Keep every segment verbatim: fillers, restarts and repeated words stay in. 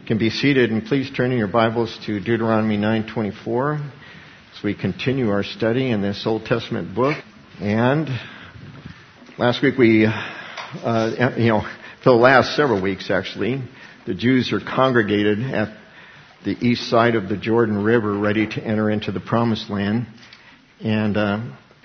Can be seated, and please turn in your Bibles to Deuteronomy nine twenty-four as we continue our study in this Old Testament book. And last week we, uh, you know, for the last several weeks actually, the Jews are congregated at the east side of the Jordan River, ready to enter into the Promised Land. And uh,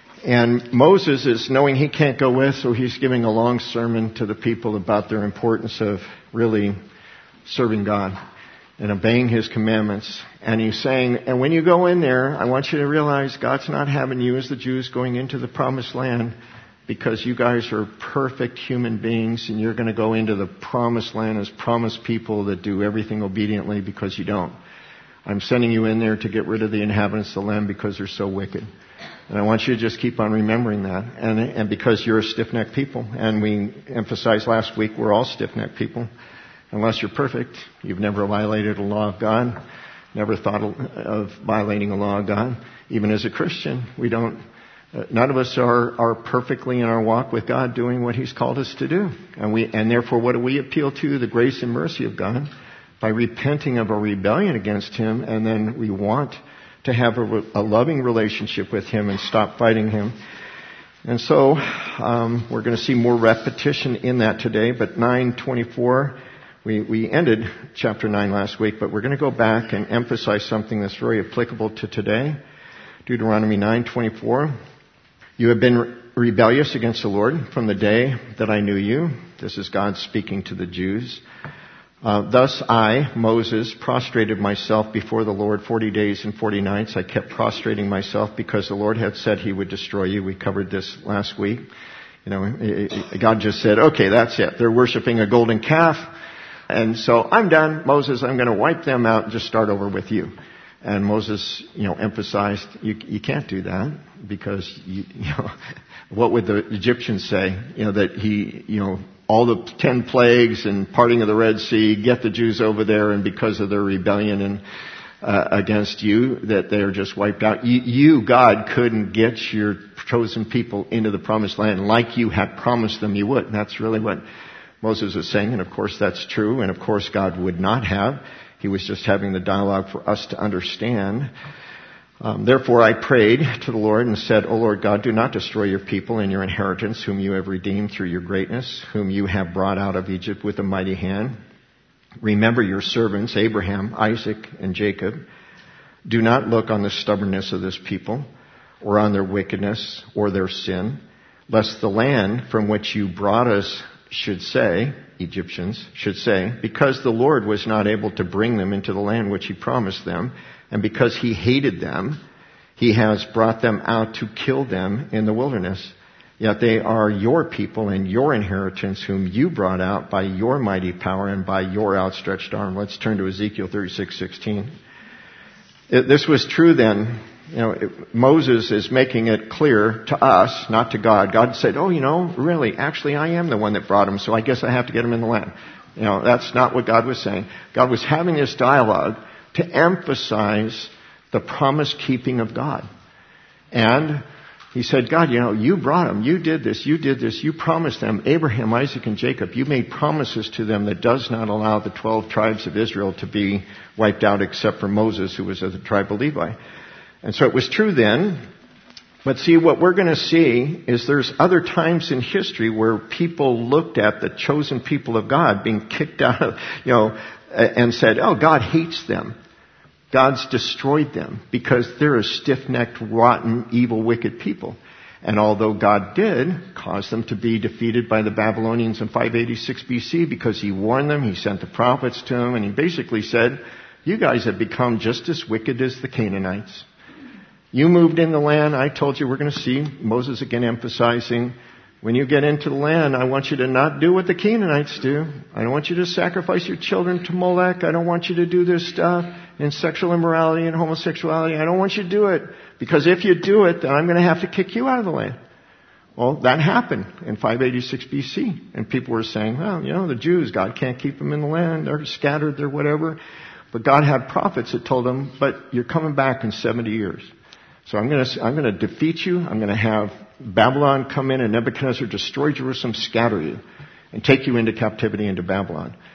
and Moses is knowing he can't go with, so he's giving a long sermon to the people about their importance of really serving God and obeying His commandments. And he's saying, and when you go in there, I want you to realize God's not having you as the Jews going into the Promised Land because you guys are perfect human beings and you're going to go into the Promised Land as promised people that do everything obediently, because you don't. I'm sending you in there to get rid of the inhabitants of the land because they're so wicked. And I want you to just keep on remembering that. And, and because you're a stiff-necked people, and we emphasized last week, we're all stiff-necked people. Unless you're perfect, you've never violated a law of God, never thought of violating a law of God. Even as a Christian, we don't, uh, none of us are, are perfectly in our walk with God doing what He's called us to do. And we, and therefore what do we appeal to? The grace and mercy of God by repenting of a rebellion against Him, and then we want to have a, a loving relationship with Him and stop fighting Him. And so, um, we're going to see more repetition in that today, but nine twenty-four, We, we ended chapter nine last week, but we're going to go back and emphasize something that's very applicable to today. Deuteronomy nine twenty-four. You have been rebellious against the Lord from the day that I knew you. This is God speaking to the Jews. Uh, Thus I, Moses, prostrated myself before the Lord forty days and forty nights. I kept prostrating myself because the Lord had said He would destroy you. We covered this last week. You know, God just said, okay, that's it. They're worshiping a golden calf. And so I'm done, Moses, I'm going to wipe them out and just start over with you. And Moses, you know, emphasized, you, you can't do that because, you, you know, what would the Egyptians say? You know, that he, you know, all the ten plagues and parting of the Red Sea, get the Jews over there, and because of their rebellion and uh, against you, that they're just wiped out. You, you, God, couldn't get your chosen people into the Promised Land like you had promised them you would. And that's really what Moses was saying, and of course that's true, and of course God would not have. He was just having the dialogue for us to understand. Um, Therefore I prayed to the Lord and said, O Lord God, do not destroy your people and your inheritance, whom you have redeemed through your greatness, whom you have brought out of Egypt with a mighty hand. Remember your servants, Abraham, Isaac, and Jacob. Do not look on the stubbornness of this people, or on their wickedness, or their sin, lest the land from which you brought us should say, Egyptians should say, because the Lord was not able to bring them into the land which He promised them, and because He hated them, He has brought them out to kill them in the wilderness. Yet they are your people and your inheritance, whom you brought out by your mighty power and by your outstretched arm. Let's turn to Ezekiel thirty-six sixteen. This was true then. You know, it, Moses is making it clear to us, not to God. God said, oh, you know, really, actually, I am the one that brought him, so I guess I have to get him in the land. You know, that's not what God was saying. God was having this dialogue to emphasize the promise-keeping of God. And He said, God, you know, you brought them. You did this. You did this. You promised them, Abraham, Isaac, and Jacob. You made promises to them that does not allow the twelve tribes of Israel to be wiped out except for Moses, who was of the tribe of Levi. And so it was true then. But see, what we're going to see is there's other times in history where people looked at the chosen people of God being kicked out of, you know, and said, oh, God hates them. God's destroyed them because they're a stiff-necked, rotten, evil, wicked people. And although God did cause them to be defeated by the Babylonians in five eighty-six B C because He warned them, He sent the prophets to them, and He basically said, you guys have become just as wicked as the Canaanites. You moved in the land. I told you we're going to see Moses again emphasizing, when you get into the land, I want you to not do what the Canaanites do. I don't want you to sacrifice your children to Molech. I don't want you to do this stuff in sexual immorality and homosexuality. I don't want you to do it, because if you do it, then I'm going to have to kick you out of the land. Well, that happened in five eighty-six B C. And people were saying, well, you know, the Jews, God can't keep them in the land. They're scattered. They're whatever. But God had prophets that told them, but you're coming back in seventy years. So I'm going to, I'm going to defeat you. I'm going to have Babylon come in and Nebuchadnezzar destroy Jerusalem, scatter you, and take you into captivity into Babylon.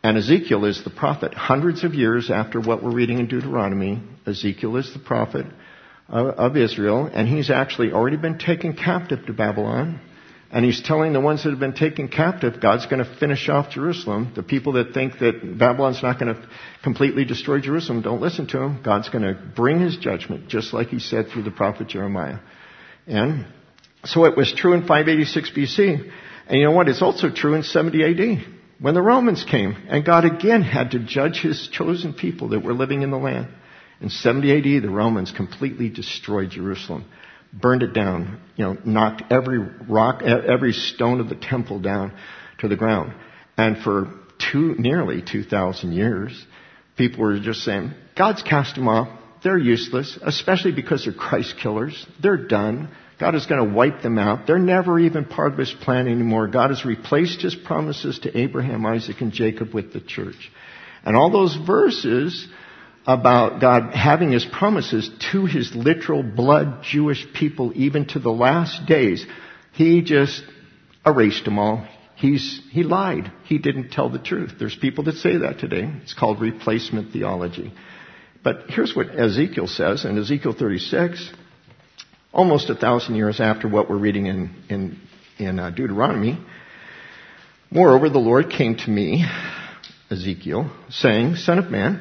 And Ezekiel is the prophet. Hundreds of years after what we're reading in Deuteronomy, Ezekiel is the prophet of, of Israel, and he's actually already been taken captive to Babylon. And he's telling the ones that have been taken captive, God's going to finish off Jerusalem. The people that think that Babylon's not going to completely destroy Jerusalem, don't listen to him. God's going to bring his judgment, just like he said through the prophet Jeremiah. And so it was true in five eighty-six B C. And you know what? It's also true in seventy A D, when the Romans came. And God again had to judge his chosen people that were living in the land. In seventy A D, the Romans completely destroyed Jerusalem. Burned it down, you know, knocked every rock, every stone of the temple down to the ground. And for two, nearly two thousand years, people were just saying, God's cast them off. They're useless, especially because they're Christ killers. They're done. God is going to wipe them out. They're never even part of his plan anymore. God has replaced his promises to Abraham, Isaac, and Jacob with the church. And all those verses about God having his promises to his literal blood Jewish people even to the last days, he just erased them all. He's, he lied. He didn't tell the truth. There's people that say that today. It's called replacement theology. But here's what Ezekiel says in Ezekiel thirty-six, almost a thousand years after what we're reading in, in, in uh, Deuteronomy. Moreover, the Lord came to me, Ezekiel, saying, Son of man,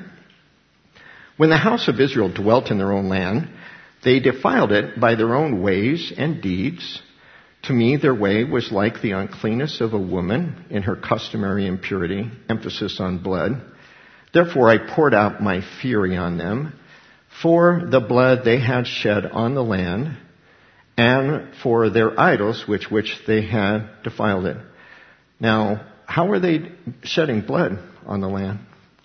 when the house of Israel dwelt in their own land, they defiled it by their own ways and deeds. To me, their way was like the uncleanness of a woman in her customary impurity, emphasis on blood. Therefore, I poured out my fury on them for the blood they had shed on the land and for their idols which which they had defiled it. Now, how were they shedding blood on the land?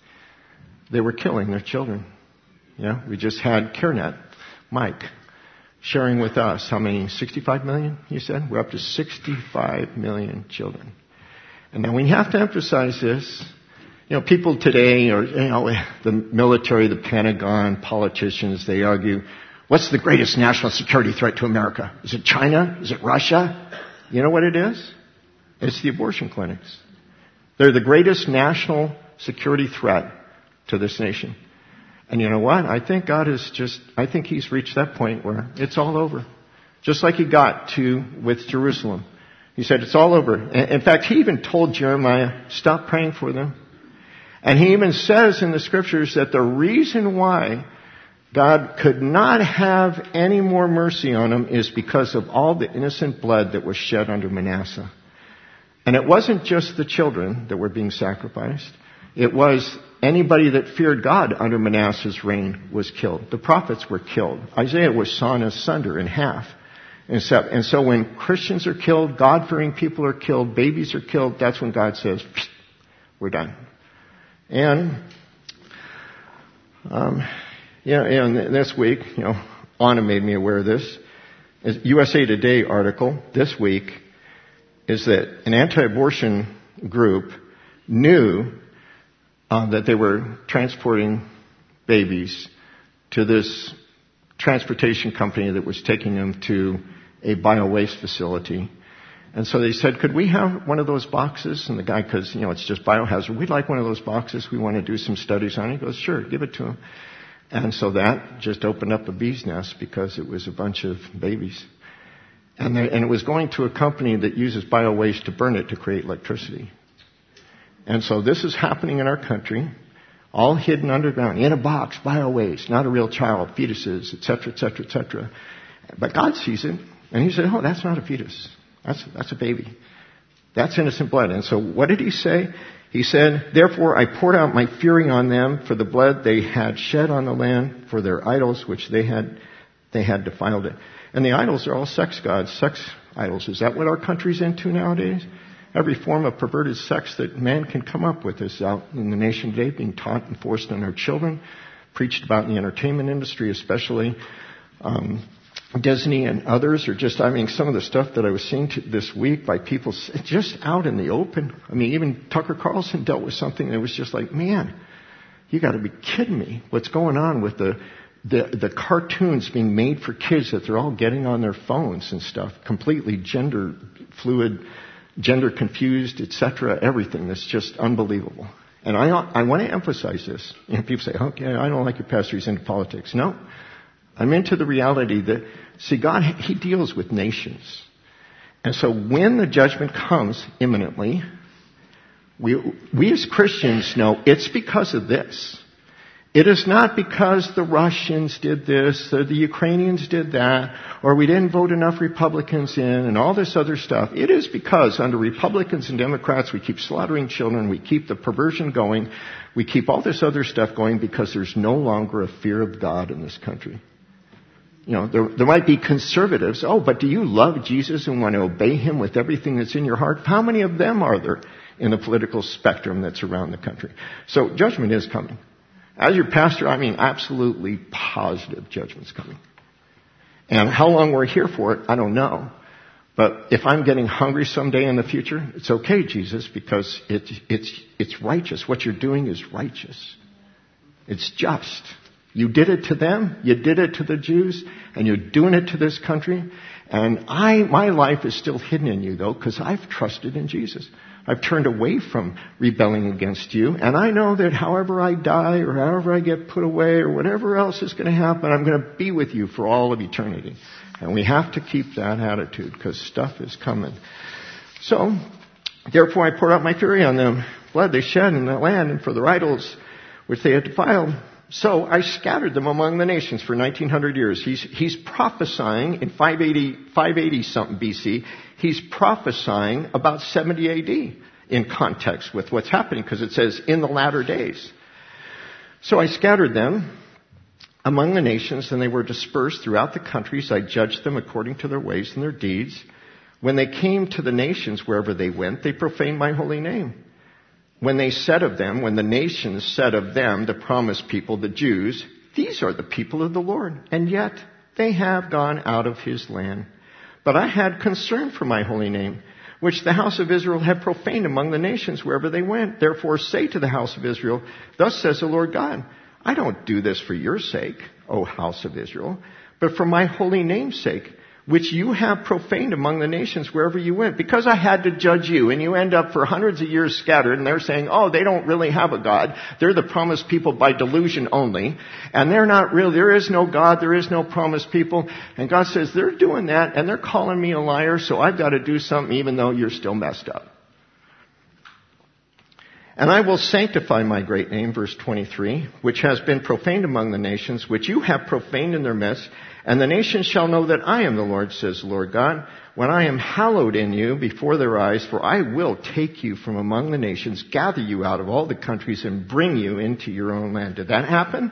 They were killing their children. Yeah, we just had CareNet, Mike, sharing with us how many? sixty-five million, you said? We're up to sixty-five million children. And now we have to emphasize this. You know, people today, or, you know, the military, the Pentagon, politicians, they argue, what's the greatest national security threat to America? Is it China? Is it Russia? You know what it is? It's the abortion clinics. They're the greatest national security threat to this nation. And you know what? I think God is just, I think he's reached that point where it's all over. Just like he got to with Jerusalem. He said, it's all over. In fact, he even told Jeremiah, stop praying for them. And he even says in the scriptures that the reason why God could not have any more mercy on them is because of all the innocent blood that was shed under Manasseh. And it wasn't just the children that were being sacrificed. It was anybody that feared God under Manasseh's reign was killed. The prophets were killed. Isaiah was sawn asunder in half. And so, and so when Christians are killed, God-fearing people are killed, babies are killed, that's when God says, we're done. And, um, you know, and this week, you know, Anna made me aware of this. A U S A Today article this week is that an anti-abortion group knew uh, that they were transporting babies to this transportation company that was taking them to a bio-waste facility. And so they said, could we have one of those boxes? And the guy, because, you know, it's just biohazard, we'd like one of those boxes. We want to do some studies on it. He goes, sure, give it to him. And so that just opened up a bee's nest because it was a bunch of babies. And, they, and it was going to a company that uses bio-waste to burn it to create electricity. And so this is happening in our country, all hidden underground, in a box, bio-waste, not a real child, fetuses, et cetera, et cetera, et cetera. But God sees it, and he said, oh, that's not a fetus. That's, that's a baby. That's innocent blood. And so what did he say? He said, therefore I poured out my fury on them for the blood they had shed on the land, for their idols, which they had, they had defiled it. And the idols are all sex gods, sex idols. Is that what our country's into nowadays? Every form of perverted sex that man can come up with is out in the nation today, being taught and forced on our children, preached about in the entertainment industry especially. Um, Disney and others are just, I mean, some of the stuff that I was seeing to, this week by people just out in the open. I mean, even Tucker Carlson dealt with something that was just like, man, you got to be kidding me. What's going on with the, the the cartoons being made for kids that they're all getting on their phones and stuff, completely gender fluid, gender confused, et cetera, everything that's just unbelievable. And I, I want to emphasize this. You know, people say, okay, I don't like your pastor, he's into politics. No. I'm into the reality that, see, God, He deals with nations. And so when the judgment comes imminently, we, we as Christians know it's because of this. It is not because the Russians did this, or the Ukrainians did that, or we didn't vote enough Republicans in, and all this other stuff. It is because under Republicans and Democrats, we keep slaughtering children, we keep the perversion going, we keep all this other stuff going because there's no longer a fear of God in this country. You know, there, there might be conservatives. Oh, but do you love Jesus and want to obey Him with everything that's in your heart? How many of them are there in the political spectrum that's around the country? So judgment is coming. As your pastor, I mean absolutely positive judgment's coming. And how long we're here for it, I don't know. But if I'm getting hungry someday in the future, it's okay, Jesus, because it's, it's, it's righteous. What you're doing is righteous. It's just. You did it to them, you did it to the Jews, and you're doing it to this country. And I, my life is still hidden in you, though, because I've trusted in Jesus. I've turned away from rebelling against you, and I know that however I die or however I get put away or whatever else is going to happen, I'm going to be with you for all of eternity. And we have to keep that attitude because stuff is coming. So, therefore I poured out my fury on them, blood they shed in the land and for their idols which they had defiled. So I scattered them among the nations for nineteen hundred years. He's, he's prophesying in five eighty, five eighty something B C. He's prophesying about seventy A D in context with what's happening because it says in the latter days. So I scattered them among the nations and they were dispersed throughout the countries. I judged them according to their ways and their deeds. When they came to the nations wherever they went, they profaned my holy name. When they said of them, when the nations said of them, the promised people, the Jews, these are the people of the Lord, and yet they have gone out of His land. But I had concern for my holy name, which the house of Israel had profaned among the nations wherever they went. Therefore say to the house of Israel, thus says the Lord God, I don't do this for your sake, O house of Israel, but for my holy name's sake, which you have profaned among the nations wherever you went, because I had to judge you, and you end up for hundreds of years scattered, and they're saying, oh, they don't really have a God. They're the promised people by delusion only, and they're not real. There is no God. There is no promised people. And God says, they're doing that, and they're calling me a liar, so I've got to do something even though you're still messed up. And I will sanctify my great name, verse twenty-three, which has been profaned among the nations, which you have profaned in their midst. And the nations shall know that I am the Lord, says the Lord God, when I am hallowed in you before their eyes, for I will take you from among the nations, gather you out of all the countries, and bring you into your own land. Did that happen?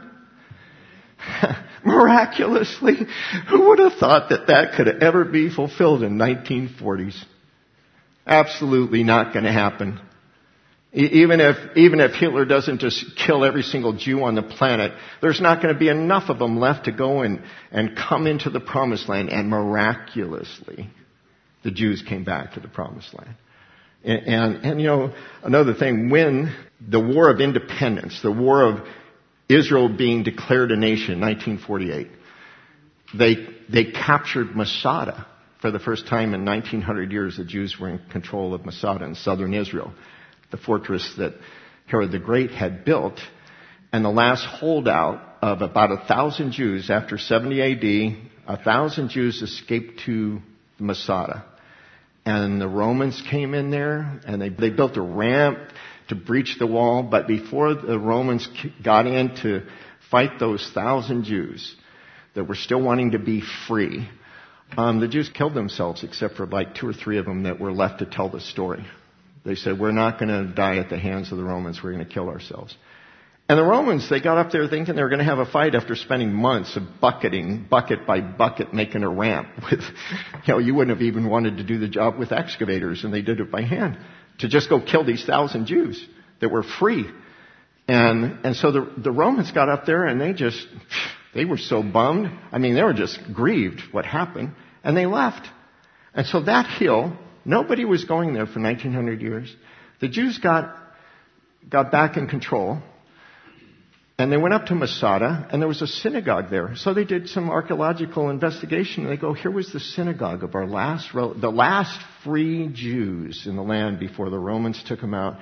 Miraculously. Who would have thought that that could ever be fulfilled in nineteen forties? Absolutely not going to happen. Even if, even if Hitler doesn't just kill every single Jew on the planet, there's not going to be enough of them left to go and, and come into the promised land. And miraculously, the Jews came back to the promised land. And, and, and you know, another thing, when the War of Independence, the War of Israel being declared a nation, nineteen forty-eight, they, they captured Masada. For the first time in nineteen hundred years, the Jews were in control of Masada in southern Israel, the fortress that Herod the Great had built. And the last holdout of about a thousand Jews after seventy A D, a thousand Jews escaped to Masada. And the Romans came in there and they, they built a ramp to breach the wall. But before the Romans got in to fight those thousand Jews that were still wanting to be free, um, the Jews killed themselves except for like two or three of them that were left to tell the story. They said, we're not going to die at the hands of the Romans. We're going to kill ourselves. And the Romans, they got up there thinking they were going to have a fight after spending months of bucketing, bucket by bucket, making a ramp. With, you know, you wouldn't have even wanted to do the job with excavators, and they did it by hand to just go kill these thousand Jews that were free. And and so the the Romans got up there and they just, they were so bummed. I mean, they were just grieved what happened, and they left. And so that hill, nobody was going there for nineteen hundred years. The Jews got got back in control, and they went up to Masada, and there was a synagogue there. So they did some archaeological investigation, and they go, here was the synagogue of our last, the last free Jews in the land before the Romans took them out.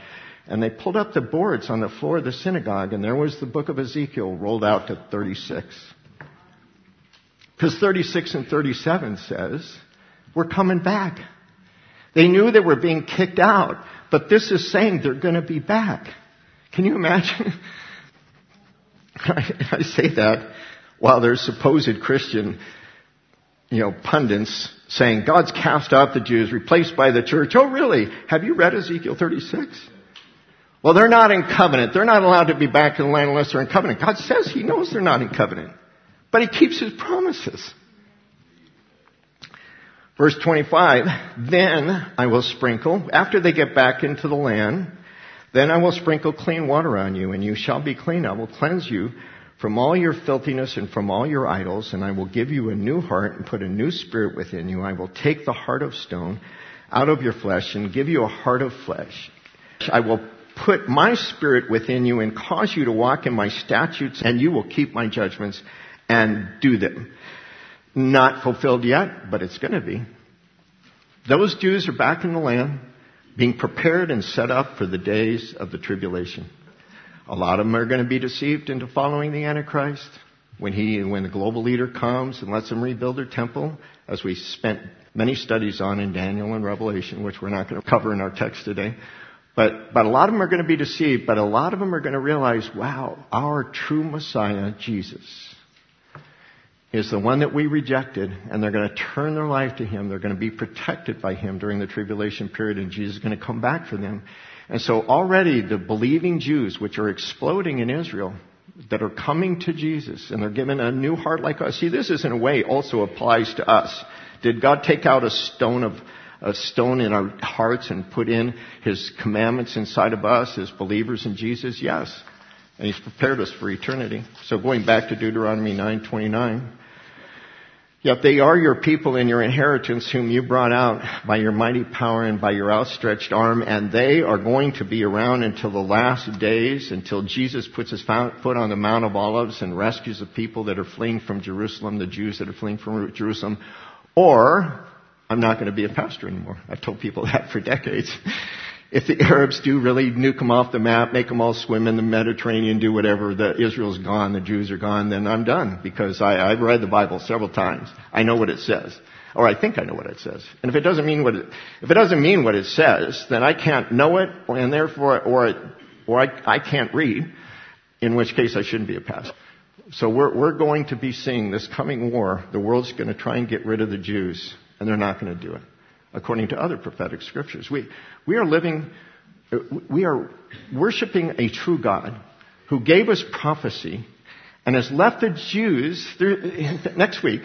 And they pulled up the boards on the floor of the synagogue, and there was the book of Ezekiel rolled out to thirty-six. Because thirty-six and thirty-seven says, we're coming back. They knew they were being kicked out, but this is saying they're going to be back. Can you imagine? I, I say that while there's supposed Christian, you know, pundits saying God's cast out the Jews, replaced by the church. Oh, really? Have you read Ezekiel thirty-six? Well, they're not in covenant. They're not allowed to be back in the land unless they're in covenant. God says He knows they're not in covenant, but He keeps His promises. Verse twenty-five, then I will sprinkle, after they get back into the land, then I will sprinkle clean water on you, and you shall be clean. I will cleanse you from all your filthiness and from all your idols, and I will give you a new heart and put a new spirit within you. I will take the heart of stone out of your flesh and give you a heart of flesh. I will put my spirit within you and cause you to walk in my statutes, and you will keep my judgments and do them. Not fulfilled yet, but it's going to be. Those Jews are back in the land, being prepared and set up for the days of the tribulation. A lot of them are going to be deceived into following the Antichrist when he, when the global leader comes and lets them rebuild their temple, as we spent many studies on in Daniel and Revelation, which we're not going to cover in our text today. But, but a lot of them are going to be deceived, but a lot of them are going to realize, wow, our true Messiah, Jesus, is the one that we rejected, and they're going to turn their life to Him. They're going to be protected by Him during the tribulation period, and Jesus is going to come back for them. And so already the believing Jews, which are exploding in Israel, that are coming to Jesus, and they're given a new heart like us. See, this is in a way also applies to us. Did God take out a stone of a stone in our hearts and put in His commandments inside of us as believers in Jesus? Yes. And He's prepared us for eternity. So going back to Deuteronomy nine twenty-nine. Yet they are your people and your inheritance, whom you brought out by your mighty power and by your outstretched arm, and they are going to be around until the last days, until Jesus puts His foot on the Mount of Olives and rescues the people that are fleeing from Jerusalem, the Jews that are fleeing from Jerusalem. Or, I'm not going to be a pastor anymore. I've told people that for decades. If the Arabs do really nuke them off the map, make them all swim in the Mediterranean, do whatever, the Israel's gone, the Jews are gone, then I'm done. Because I, I've read the Bible several times. I know what it says. Or I think I know what it says. And if it doesn't mean what it, if it doesn't mean what it says, then I can't know it, and therefore, or, or I, I can't read, in which case I shouldn't be a pastor. So we're, we're going to be seeing this coming war. The world's going to try and get rid of the Jews, and they're not going to do it. According to other prophetic scriptures. We, we are living, we are worshiping a true God who gave us prophecy and has left the Jews, next week,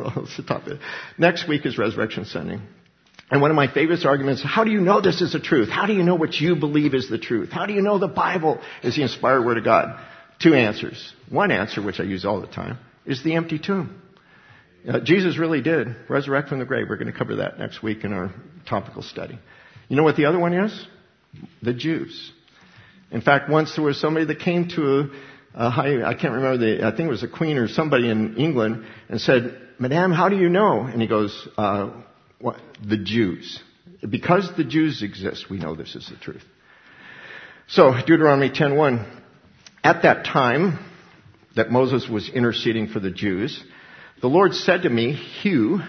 next week is Resurrection Sunday. And one of my favorite arguments, how do you know this is the truth? How do you know what you believe is the truth? How do you know the Bible is the inspired Word of God? Two answers. One answer, which I use all the time, is the empty tomb. Uh, Jesus really did resurrect from the grave. We're going to cover that next week in our topical study. You know what the other one is? The Jews. In fact, once there was somebody that came to a, a high, I can't remember the, I think it was a queen or somebody in England, and said, Madame, how do you know? And he goes, uh, what? The Jews. Because the Jews exist, we know this is the truth. So, Deuteronomy ten one. At that time that Moses was interceding for the Jews, the Lord said to me, hew,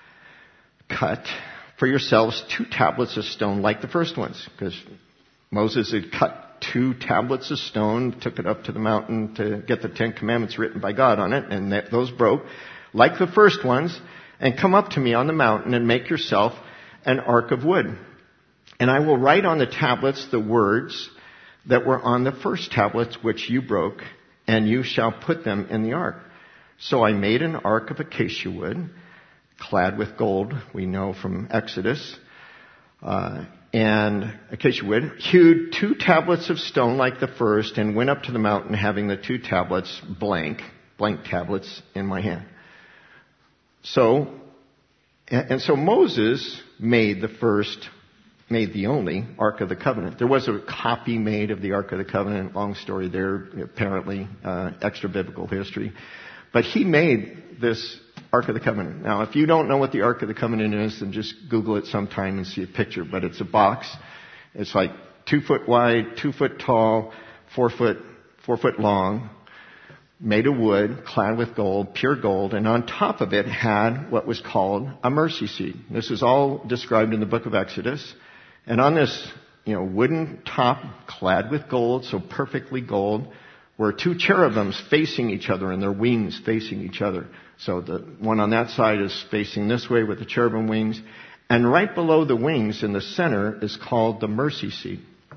cut for yourselves two tablets of stone like the first ones. Because Moses had cut two tablets of stone, took it up to the mountain to get the Ten Commandments written by God on it, and that, those broke, like the first ones, and come up to me on the mountain and make yourself an ark of wood. And I will write on the tablets the words that were on the first tablets which you broke, and you shall put them in the ark. So I made an ark of acacia wood, clad with gold, we know from Exodus, uh, and acacia wood, hewed two tablets of stone like the first, and went up to the mountain having the two tablets blank, blank tablets in my hand. So, and so Moses made the first, made the only Ark of the Covenant. There was a copy made of the Ark of the Covenant, long story there, apparently, uh, extra biblical history. But he made this Ark of the Covenant. Now, if you don't know what the Ark of the Covenant is, then just Google it sometime and see a picture. But it's a box. It's like two foot wide, two foot tall, four foot, four foot long, made of wood, clad with gold, pure gold, and on top of it had what was called a mercy seat. This is all described in the book of Exodus. And on this, you know, wooden top clad with gold, so perfectly gold, were two cherubims facing each other and their wings facing each other. So the one on that side is facing this way with the cherubim wings. And right below the wings in the center is called the mercy seat.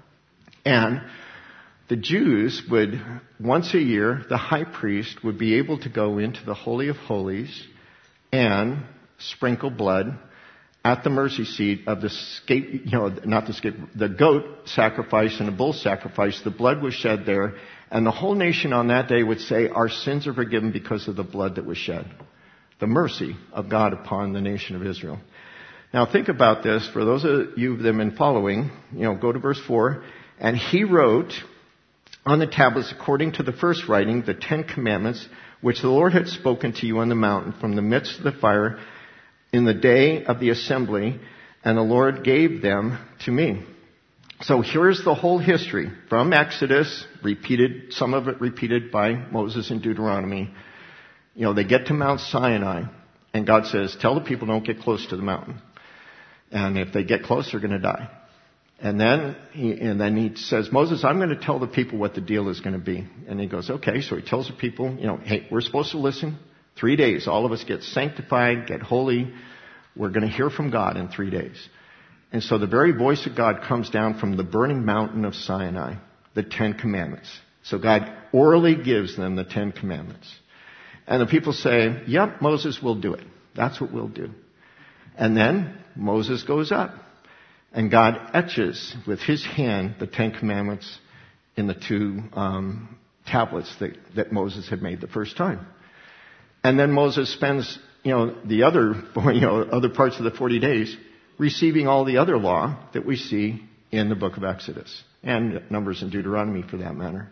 And the Jews would, once a year, the high priest would be able to go into the Holy of Holies and sprinkle blood at the mercy seat of the scape, you know, not the scape, the goat sacrifice and the bull sacrifice. The blood was shed there, and the whole nation on that day would say, our sins are forgiven because of the blood that was shed. The mercy of God upon the nation of Israel. Now think about this. For those of you that have been following, you know, go to verse four. And he wrote on the tablets, according to the first writing, the Ten Commandments, which the Lord had spoken to you on the mountain from the midst of the fire in the day of the assembly, and the Lord gave them to me. So here's the whole history from Exodus, repeated, some of it repeated by Moses in Deuteronomy. You know, they get to Mount Sinai, and God says, tell the people don't get close to the mountain. And if they get close, they're going to die. And then he, and then he says, Moses, I'm going to tell the people what the deal is going to be. And he goes, okay. So he tells the people, you know, hey, we're supposed to listen. Three days. All of us get sanctified, get holy. We're going to hear from God in three days. And so the very voice of God comes down from the burning mountain of Sinai, the Ten Commandments. So God orally gives them the Ten Commandments. And the people say, yep, Moses will do it. That's what we'll do. And then Moses goes up. And God etches with his hand the Ten Commandments in the two um, tablets that, that Moses had made the first time. And then Moses spends, you know, the other, you know, other parts of the forty days receiving all the other law that we see in the book of Exodus and Numbers and Deuteronomy for that matter.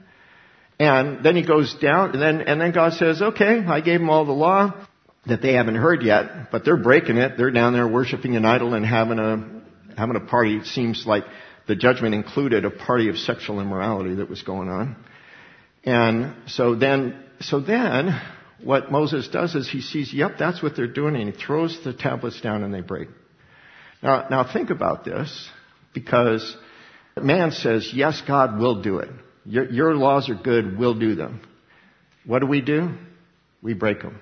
And then he goes down, and then and then God says, okay, I gave them all the law that they haven't heard yet, but they're breaking it. They're down there worshiping an idol and having a having a party. It seems like the judgment included a party of sexual immorality that was going on. And so then, so then, what Moses does is he sees, yep, that's what they're doing, and he throws the tablets down and they break. Now, now think about this, because man says, yes, God will do it. Your, your laws are good, we'll do them. What do we do? We break them.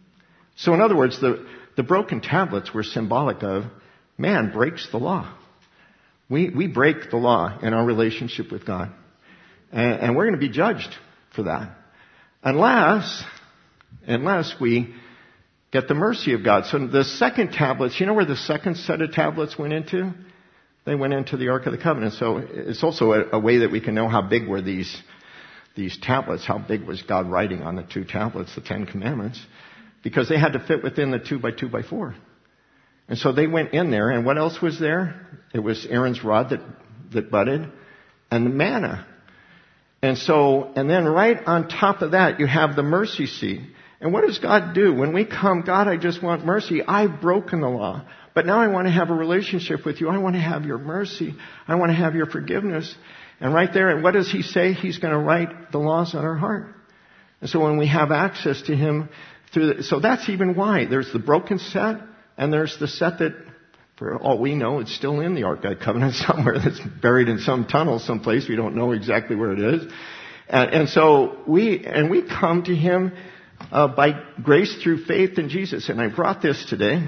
So in other words, the, the broken tablets were symbolic of man breaks the law. We, we break the law in our relationship with God. And, and we're going to be judged for that. Unless, unless we get the mercy of God. So the second tablets, you know where the second set of tablets went into? They went into the Ark of the Covenant. So it's also a, a way that we can know how big were these, these tablets. How big was God writing on the two tablets, the Ten Commandments? Because they had to fit within the two by two by four. And so they went in there, and what else was there? It was Aaron's rod that, that budded, and the manna. And so, and then right on top of that, you have the mercy seat. And what does God do? When we come, God, I just want mercy. I've broken the law. But now I want to have a relationship with you. I want to have your mercy. I want to have your forgiveness. And right there, and what does he say? He's going to write the laws on our heart. And so when we have access to him through the, so that's even why there's the broken set. And there's the set that, for all we know, it's still in the Ark of the Covenant somewhere. That's buried in some tunnel someplace. We don't know exactly where it is. And, and so we, and we come to him uh, by grace through faith in Jesus. And I brought this today.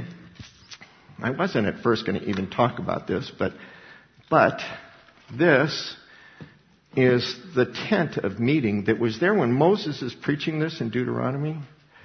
I wasn't at first going to even talk about this, but, but this is the tent of meeting that was there when Moses is preaching this in Deuteronomy.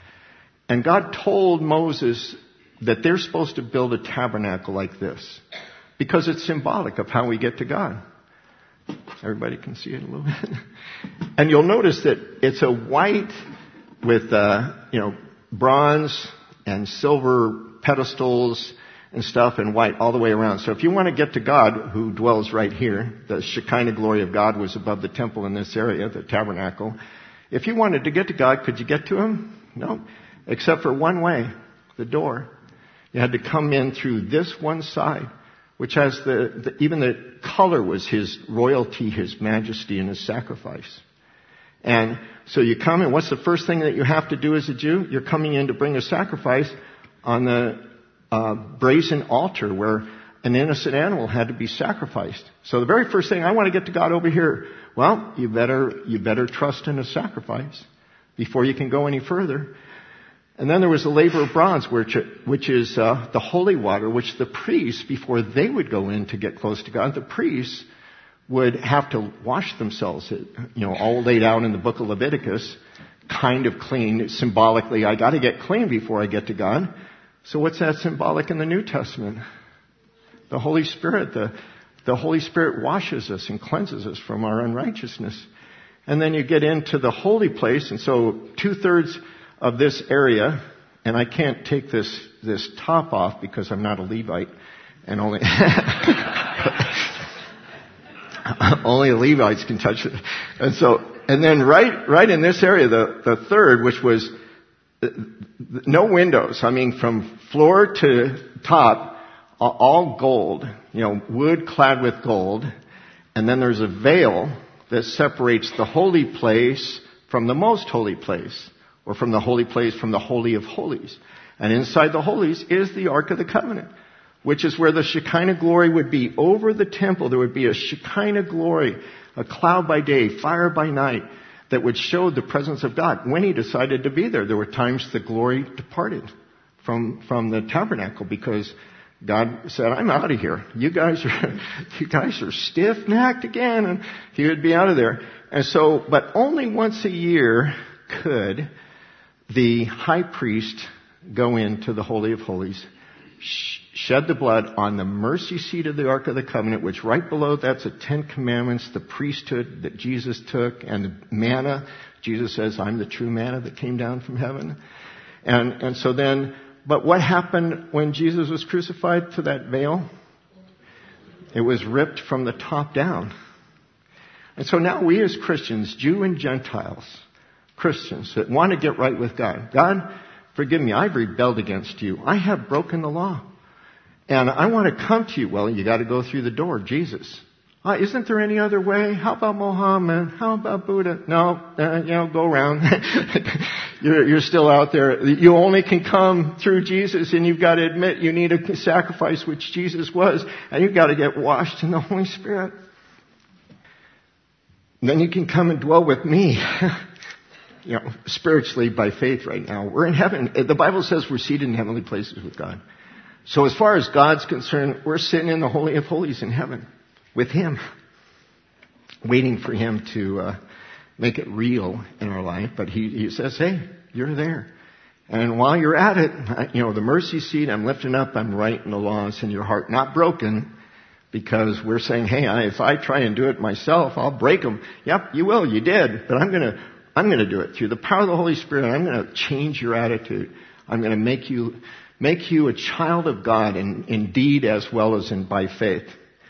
And God told Moses that they're supposed to build a tabernacle like this because it's symbolic of how we get to God. Everybody can see it a little bit. And you'll notice that it's a white with, uh, you know, bronze and silver pedestals and stuff in white all the way around. So if you want to get to God, who dwells right here, the Shekinah glory of God was above the temple in this area, the tabernacle. If you wanted to get to God, could you get to him? No, except for one way, the door. You had to come in through this one side which has the, the even the color was his royalty, his majesty, and his sacrifice. And so you come, and what's the first thing that you have to do as a Jew? You're coming in to bring a sacrifice on the uh, brazen altar where an innocent animal had to be sacrificed. So the very first thing, I want to get to God over here. Well, you better you better trust in a sacrifice before you can go any further. And then there was the laver of bronze, which, which is uh, the holy water, which the priests, before they would go in to get close to God, the priests would have to wash themselves, you know, all laid out in the book of Leviticus, kind of clean, symbolically, I got to get clean before I get to God. So what's that symbolic in the New Testament? The Holy Spirit. The, the Holy Spirit washes us and cleanses us from our unrighteousness. And then you get into the holy place, and so two-thirds of this area, and I can't take this this top off because I'm not a Levite, and only only Levites can touch it. And so, and then right right in this area, the the third, which was no windows. I mean, from floor to top, all gold, you know, wood clad with gold, and then there's a veil that separates the holy place from the most holy place. Or from the holy place, from the Holy of Holies. And inside the Holies is the Ark of the Covenant, which is where the Shekinah glory would be. Over the temple, there would be a Shekinah glory, a cloud by day, fire by night, that would show the presence of God. When he decided to be there, there were times the glory departed from, from the tabernacle because God said, I'm out of here. You guys are, you guys are stiff-necked again. And he would be out of there. And so, but only once a year could the high priest go into the Holy of Holies, sh- shed the blood on the mercy seat of the Ark of the Covenant, which right below that's the Ten Commandments, the priesthood that Jesus took, and the manna. Jesus says, I'm the true manna that came down from heaven. And, and so then, but what happened when Jesus was crucified to that veil? It was ripped from the top down. And so now we as Christians, Jew and Gentiles, Christians that want to get right with God. God, forgive me, I've rebelled against you. I have broken the law. And I want to come to you. Well, you got to go through the door, Jesus. Uh, isn't there any other way? How about Muhammad? How about Buddha? No, uh, you know, go around. you're, you're still out there. You only can come through Jesus, and you've got to admit you need a sacrifice, which Jesus was, and you've got to get washed in the Holy Spirit. And then you can come and dwell with me. You know, spiritually by faith right now. We're in heaven. The Bible says we're seated in heavenly places with God. So as far as God's concerned, we're sitting in the Holy of Holies in heaven with Him, waiting for Him to uh, make it real in our life. But He, he says, hey, you're there. And while you're at it, you know, the mercy seat, I'm lifting up, I'm writing the laws in your heart, not broken, because we're saying, hey, I, if I try and do it myself, I'll break them. Yep, you will, you did, but I'm going to I'm going to do it through the power of the Holy Spirit. I'm going to change your attitude. I'm going to make you make you a child of God in, in deed as well as in by faith.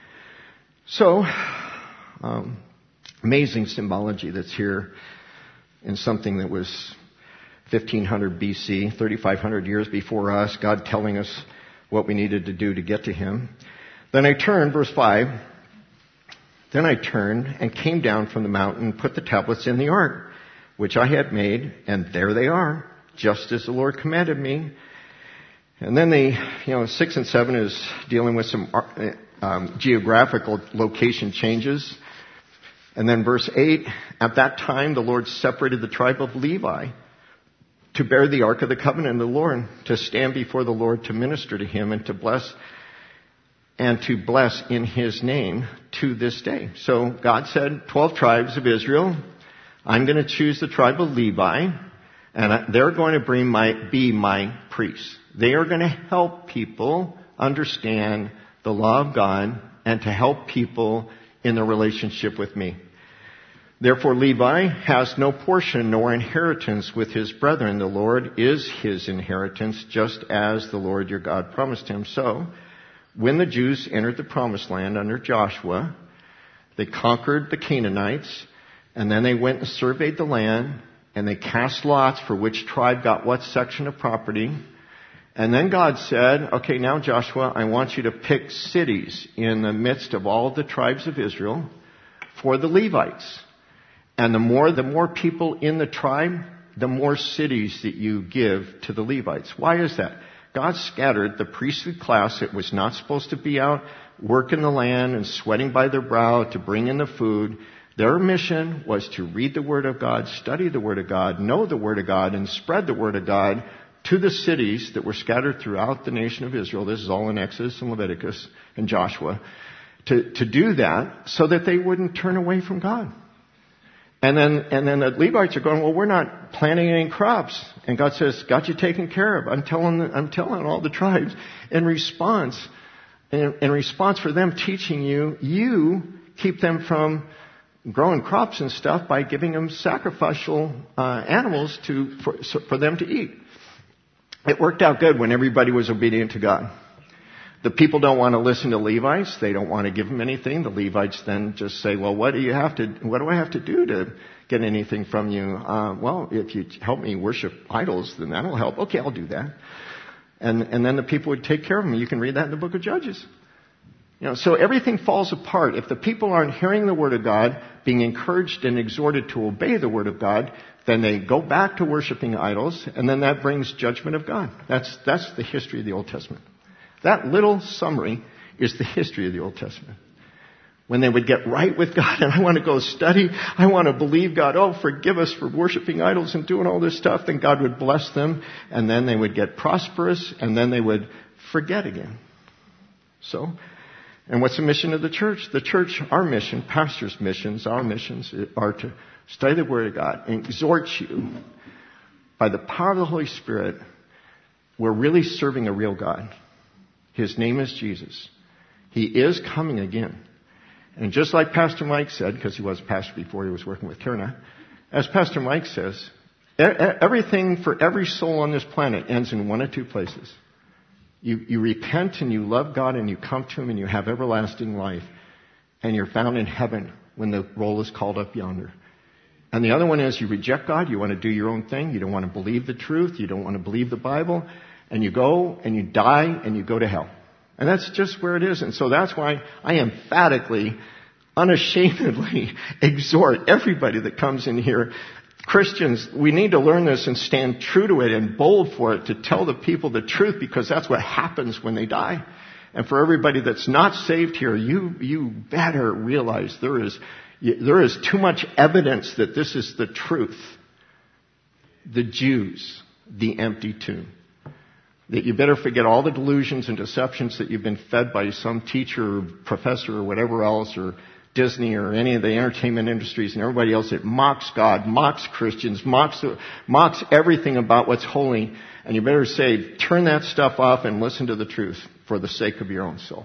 So, um, amazing symbology that's here in something that was fifteen hundred B C, thirty-five hundred years before us, God telling us what we needed to do to get to Him. Then I turned, verse five, then I turned and came down from the mountain and put the tablets in the ark, which I had made, and there they are, just as the Lord commanded me. And then the, you know, six and seven is dealing with some um, geographical location changes. And then verse eight, at that time the Lord separated the tribe of Levi to bear the Ark of the Covenant of the Lord, to stand before the Lord to minister to Him and to bless and to bless in His name to this day. So God said, twelve tribes of Israel, I'm going to choose the tribe of Levi, and they're going to bring my, be my priests. They are going to help people understand the law of God and to help people in their relationship with me. Therefore Levi has no portion nor inheritance with his brethren. The Lord is his inheritance, just as the Lord your God promised him. So, when the Jews entered the promised land under Joshua, they conquered the Canaanites, and then they went and surveyed the land, and they cast lots for which tribe got what section of property. And then God said, okay, now Joshua, I want you to pick cities in the midst of all the tribes of Israel for the Levites. And the more, the more people in the tribe, the more cities that you give to the Levites. Why is that? God scattered the priestly class that was not supposed to be out working the land and sweating by their brow to bring in the food. Their mission was to read the Word of God, study the Word of God, know the Word of God, and spread the Word of God to the cities that were scattered throughout the nation of Israel. This is all in Exodus and Leviticus and Joshua. To, to do that so that they wouldn't turn away from God. And then, and then the Levites are going, well, we're not planting any crops. And God says, got you taken care of. I'm telling, I'm telling all the tribes in response, in, in response for them teaching you, you keep them from growing crops and stuff by giving them sacrificial uh, animals to for, for them to eat. It worked out good when everybody was obedient to God. The people don't want to listen to Levites. They don't want to give them anything. The Levites then just say, well, what do you have to, what do I have to do to get anything from you? Uh, well, if you help me worship idols, then that'll help. Okay, I'll do that. And, and then the people would take care of them. You can read that in the book of Judges. You know, so everything falls apart. If the people aren't hearing the Word of God, being encouraged and exhorted to obey the Word of God, then they go back to worshiping idols, and then that brings judgment of God. That's, that's the history of the Old Testament. That little summary is the history of the Old Testament. When they would get right with God, and I want to go study, I want to believe God, oh, forgive us for worshiping idols and doing all this stuff, then God would bless them, and then they would get prosperous, and then they would forget again. So, and what's the mission of the church? The church, our mission, pastors' missions, our missions are to study the Word of God and exhort you by the power of the Holy Spirit. We're really serving a real God. His name is Jesus. He is coming again. And just like Pastor Mike said, because he was a pastor before he was working with Karen, as Pastor Mike says, everything for every soul on this planet ends in one of two places. You, you repent and you love God and you come to Him and you have everlasting life. And you're found in heaven when the roll is called up yonder. And the other one is you reject God. You want to do your own thing. You don't want to believe the truth. You don't want to believe the Bible. And you go and you die and you go to hell. And that's just where it is. And so that's why I emphatically, unashamedly exhort everybody that comes in here. Christians, we need to learn this and stand true to it and bold for it to tell the people the truth, because that's what happens when they die. And for everybody that's not saved here, you, you better realize there is, there is too much evidence that this is the truth. The Jews, the empty tomb. That you better forget all the delusions and deceptions that you've been fed by some teacher or professor or whatever else, or Disney or any of the entertainment industries and everybody else that mocks God, mocks Christians, mocks, mocks everything about what's holy. And you better say, turn that stuff off and listen to the truth for the sake of your own soul.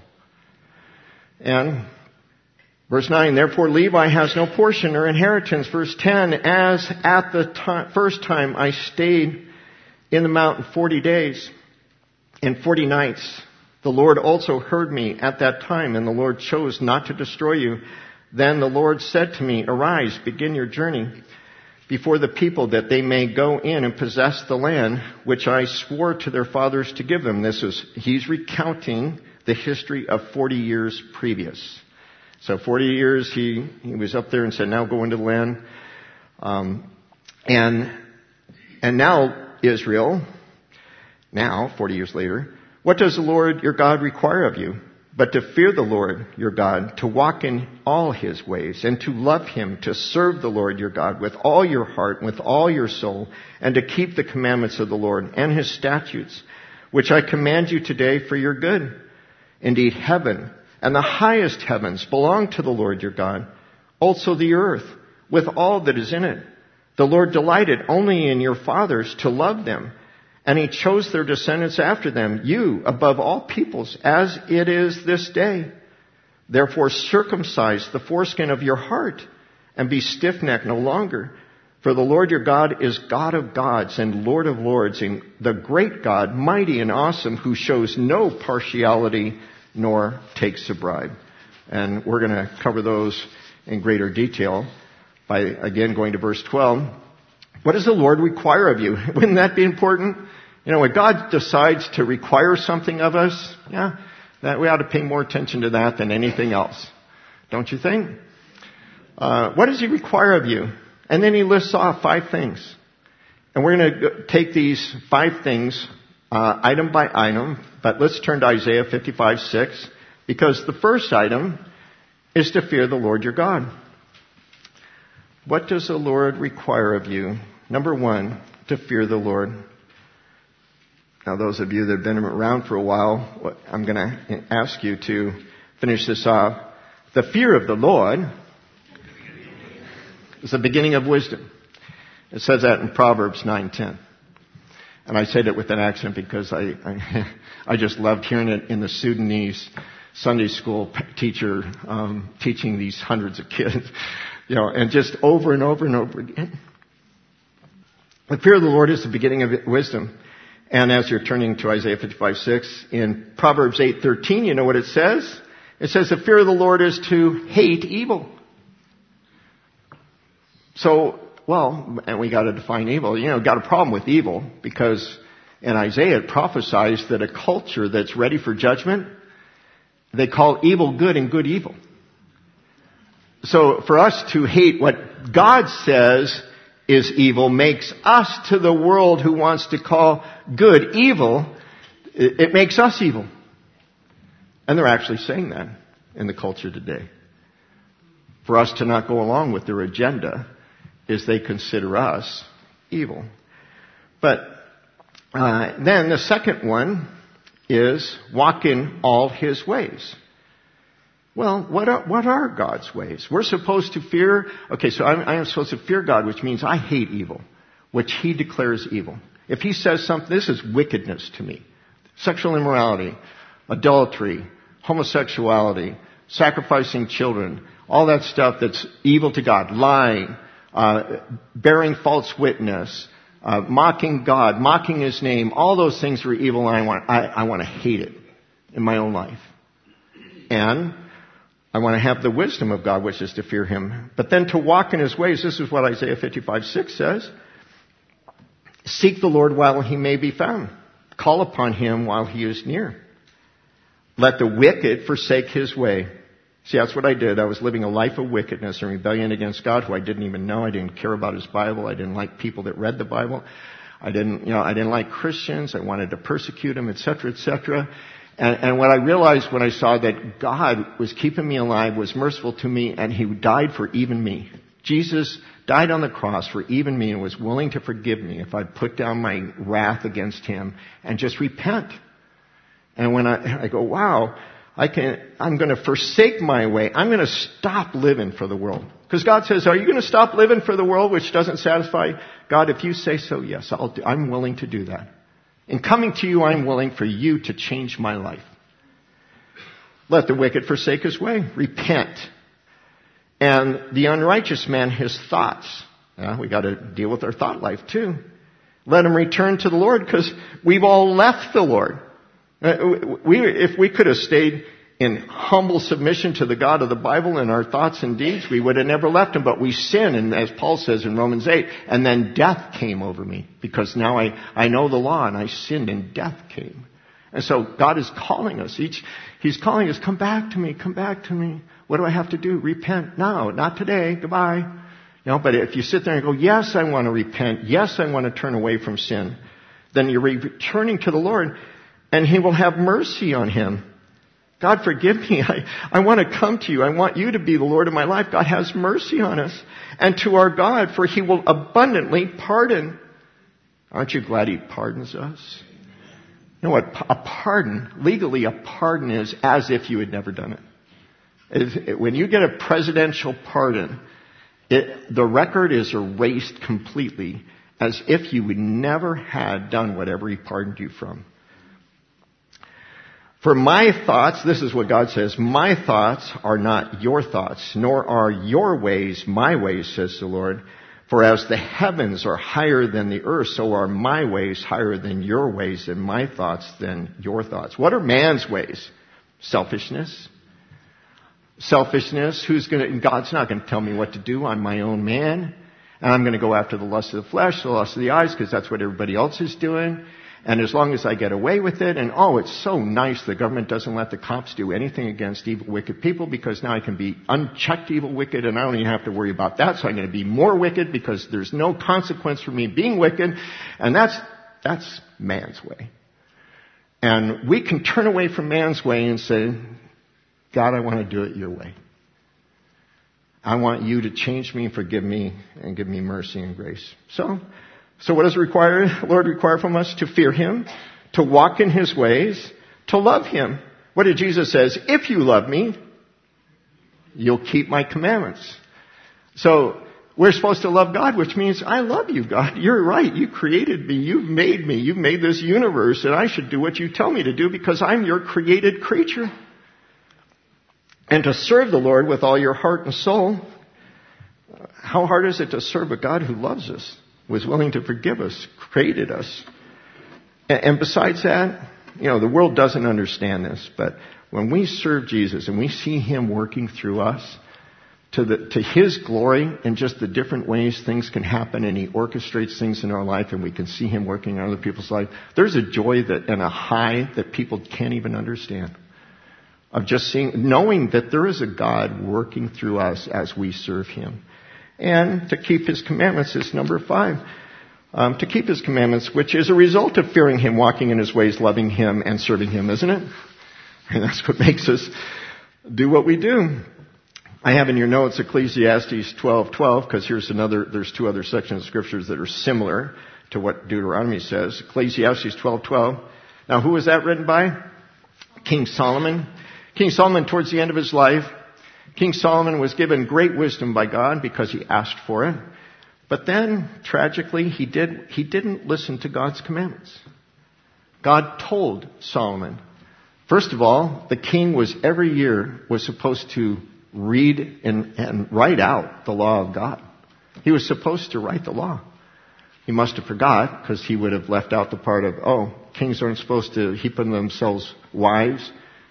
And verse nine, therefore Levi has no portion or inheritance. Verse ten, as at the time, first time I stayed in the mountain forty days and forty nights, the Lord also heard me at that time, and the Lord chose not to destroy you. Then the Lord said to me, arise, begin your journey before the people, that they may go in and possess the land which I swore to their fathers to give them. This is, he's recounting the history of forty years previous. So forty years he, he was up there and said, now go into the land. Um, and, and now Israel, now, forty years later, what does the Lord your God require of you? But to fear the Lord your God, to walk in all His ways, and to love Him, to serve the Lord your God with all your heart, with all your soul, and to keep the commandments of the Lord and His statutes, which I command you today for your good. Indeed, heaven and the highest heavens belong to the Lord your God, also the earth, with all that is in it. The Lord delighted only in your fathers to love them, and He chose their descendants after them, you above all peoples, as it is this day. Therefore circumcise the foreskin of your heart, and be stiff-necked no longer. For the Lord your God is God of gods and Lord of lords, and the great God, mighty and awesome, who shows no partiality nor takes a bribe. And we're going to cover those in greater detail by, again, going to verse twelve. What does the Lord require of you? Wouldn't that be important? You know, when God decides to require something of us, yeah, that we ought to pay more attention to that than anything else. Don't you think? Uh, what does He require of you? And then He lists off five things. And we're going to take these five things uh, item by item. But let's turn to Isaiah fifty-five six. Because the first item is to fear the Lord your God. What does the Lord require of you? Number one, to fear the Lord. Now, those of you that have been around for a while, I'm going to ask you to finish this off. The fear of the Lord is the beginning of wisdom. It says that in Proverbs nine ten. And I say that with an accent because I, I, I just loved hearing it in the Sudanese Sunday school teacher um, teaching these hundreds of kids, you know, and just over and over and over again. The fear of the Lord is the beginning of wisdom. And as you're turning to Isaiah fifty-five six, in Proverbs eight thirteen, you know what it says? It says the fear of the Lord is to hate evil. So, well, and we got to define evil. You know, got a problem with evil because in Isaiah it prophesies that a culture that's ready for judgment, they call evil good and good evil. So for us to hate what God says is evil makes us to the world who wants to call good evil. It makes us evil. And they're actually saying that in the culture today. For us to not go along with their agenda is they consider us evil. But uh, then the second one is walk in all His ways. Well, what are, what are God's ways? We're supposed to fear, okay, so I'm, I am supposed to fear God, which means I hate evil, which He declares evil. If He says something, this is wickedness to me. Sexual immorality, adultery, homosexuality, sacrificing children, all that stuff that's evil to God, lying, uh, bearing false witness, uh, mocking God, mocking His name, all those things are evil, and I want, I, I want to hate it in my own life. And I want to have the wisdom of God, which is to fear Him. But then to walk in His ways, this is what Isaiah fifty-five six says. Seek the Lord while He may be found. Call upon Him while He is near. Let the wicked forsake his way. See, that's what I did. I was living a life of wickedness and rebellion against God, who I didn't even know. I didn't care about His Bible. I didn't like people that read the Bible. I didn't, you know, I didn't like Christians. I wanted to persecute them, et cetera, et cetera. And, and what I realized when I saw that God was keeping me alive, was merciful to me, and He died for even me. Jesus died on the cross for even me and was willing to forgive me if I put down my wrath against Him and just repent. And when I, I go, wow, I can, I'm going to forsake my way. I'm going to stop living for the world. Because God says, are you going to stop living for the world which doesn't satisfy? God, if you say so, yes, I'll do, I'm willing to do that. In coming to you, I'm willing for you to change my life. Let the wicked forsake his way. Repent. And the unrighteous man, his thoughts. Yeah, we got to deal with our thought life too. Let him return to the Lord, because we've all left the Lord. We, if we could have stayed in humble submission to the God of the Bible in our thoughts and deeds, we would have never left Him. But we sin, and as Paul says in Romans eight, and then death came over me, because now I, I know the law, and I sinned, and death came. And so God is calling us. Each, He's calling us, come back to me, come back to me. What do I have to do? Repent. No, not today. Goodbye. You know, but if you sit there and go, yes, I want to repent. Yes, I want to turn away from sin. Then you're returning to the Lord, and He will have mercy on him. God, forgive me. I, I want to come to you. I want you to be the Lord of my life. God has mercy on us. And to our God, for He will abundantly pardon. Aren't you glad He pardons us? You know what? A pardon, legally a pardon is as if you had never done it. It, it when you get a presidential pardon, it, the record is erased completely, as if you would never had done whatever He pardoned you from. For my thoughts, this is what God says, my thoughts are not your thoughts, nor are your ways my ways, says the Lord. For as the heavens are higher than the earth, so are my ways higher than your ways, and my thoughts than your thoughts. What are man's ways? Selfishness. Selfishness. Who's going to, God's not going to tell me what to do. I'm my own man. And I'm going to go after the lust of the flesh, the lust of the eyes, because that's what everybody else is doing. And as long as I get away with it, and oh, it's so nice the government doesn't let the cops do anything against evil, wicked people, because now I can be unchecked evil, wicked, and I don't even have to worry about that. So I'm going to be more wicked because there's no consequence for me being wicked. And that's, that's man's way. And we can turn away from man's way and say, God, I want to do it your way. I want you to change me, forgive me, and give me mercy and grace. So, so what does it require, Lord require from us? To fear Him, to walk in His ways, to love Him. What did Jesus say? If you love me, you'll keep my commandments. So, we're supposed to love God, which means I love you, God. You're right. You created me. You've made me. You've made this universe, and I should do what you tell me to do because I'm your created creature. And to serve the Lord with all your heart and soul. How hard is it to serve a God who loves us, was willing to forgive us, created us? And besides that, you know, the world doesn't understand this, but when we serve Jesus and we see Him working through us, to the, to His glory and just the different ways things can happen, and He orchestrates things in our life, and we can see Him working in other people's life. There's a joy that and a high that people can't even understand. Of just seeing, knowing that there is a God working through us as we serve Him. And to keep His commandments is number five. Um, to keep His commandments, which is a result of fearing Him, walking in His ways, loving Him, and serving Him, isn't it? And that's what makes us do what we do. I have in your notes Ecclesiastes twelve twelve, because here's another, there's two other sections of scriptures that are similar to what Deuteronomy says. Ecclesiastes twelve twelve. Now, who was that written by? King Solomon. King Solomon, towards the end of his life, King Solomon was given great wisdom by God because he asked for it. But then, tragically, he did, he didn't listen to God's commandments. God told Solomon, first of all, the king was every year was supposed to read and, and write out the law of God. He was supposed to write the law. He must have forgot, because he would have left out the part of, oh, kings aren't supposed to heap on themselves wives,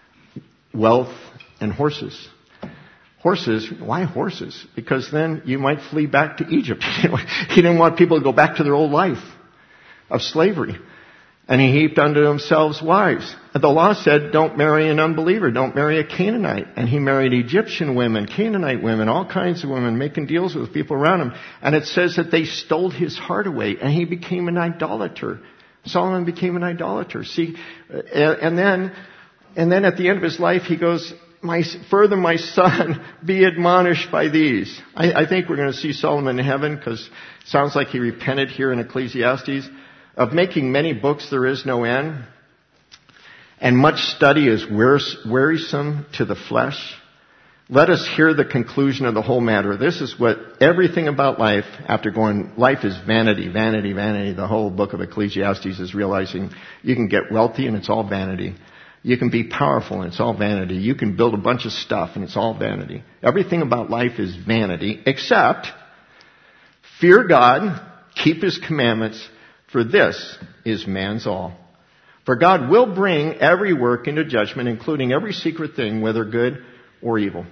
wealth, and horses. Horses, why horses? Because then you might flee back to Egypt. He didn't want people to go back to their old life of slavery. And he heaped unto themselves wives. And the law said, don't marry an unbeliever, don't marry a Canaanite. And he married Egyptian women, Canaanite women, all kinds of women, making deals with people around him. And it says that they stole his heart away, and he became an idolater. Solomon became an idolater. See, and then, and then at the end of his life, he goes, My, further, my son, be admonished by these. I, I think we're going to see Solomon in heaven, because it sounds like he repented here in Ecclesiastes. Of making many books there is no end, and much study is wearisome to the flesh. Let us hear the conclusion of the whole matter. This is what everything about life, after going, life is vanity, vanity, vanity. The whole book of Ecclesiastes is realizing you can get wealthy and it's all vanity. You can be powerful and it's all vanity. You can build a bunch of stuff and it's all vanity. Everything about life is vanity, except fear God, keep His commandments, for this is man's all. For God will bring every work into judgment, including every secret thing, whether good or evil.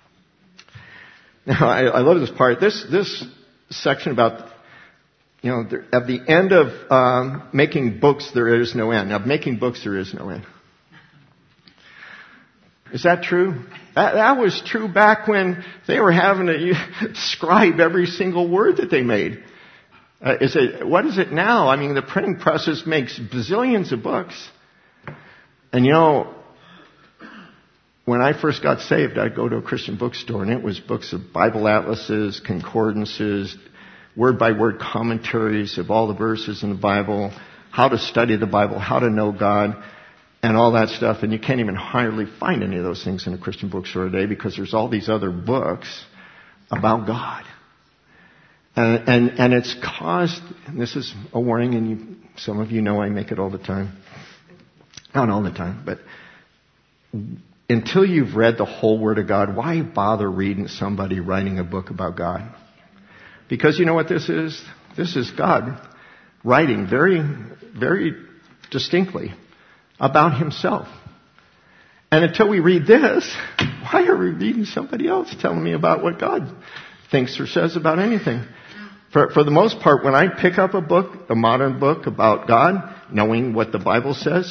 Now, I, I love this part. This this section about, you know, there, at the end of um, making books, there is no end. Of making books, there is no end. Is that true? That, that was true back when they were having to scribe every single word that they made. Uh, is it, what is it now? I mean, the printing presses makes bazillions of books. And you know, when I first got saved, I'd go to a Christian bookstore, and it was books of Bible atlases, concordances, word-by-word commentaries of all the verses in the Bible, how to study the Bible, how to know God, and all that stuff. And you can't even hardly find any of those things in a Christian bookstore today, because there's all these other books about God. And, and, and it's caused, and this is a warning, and you, some of you know I make it all the time. Not all the time, but until you've read the whole Word of God, why bother reading somebody writing a book about God? Because you know what this is? This is God writing very, very distinctly about Himself. And until we read this, why are we reading somebody else telling me about what God thinks or says about anything? For, for the most part, when I pick up a book, a modern book about God, knowing what the Bible says.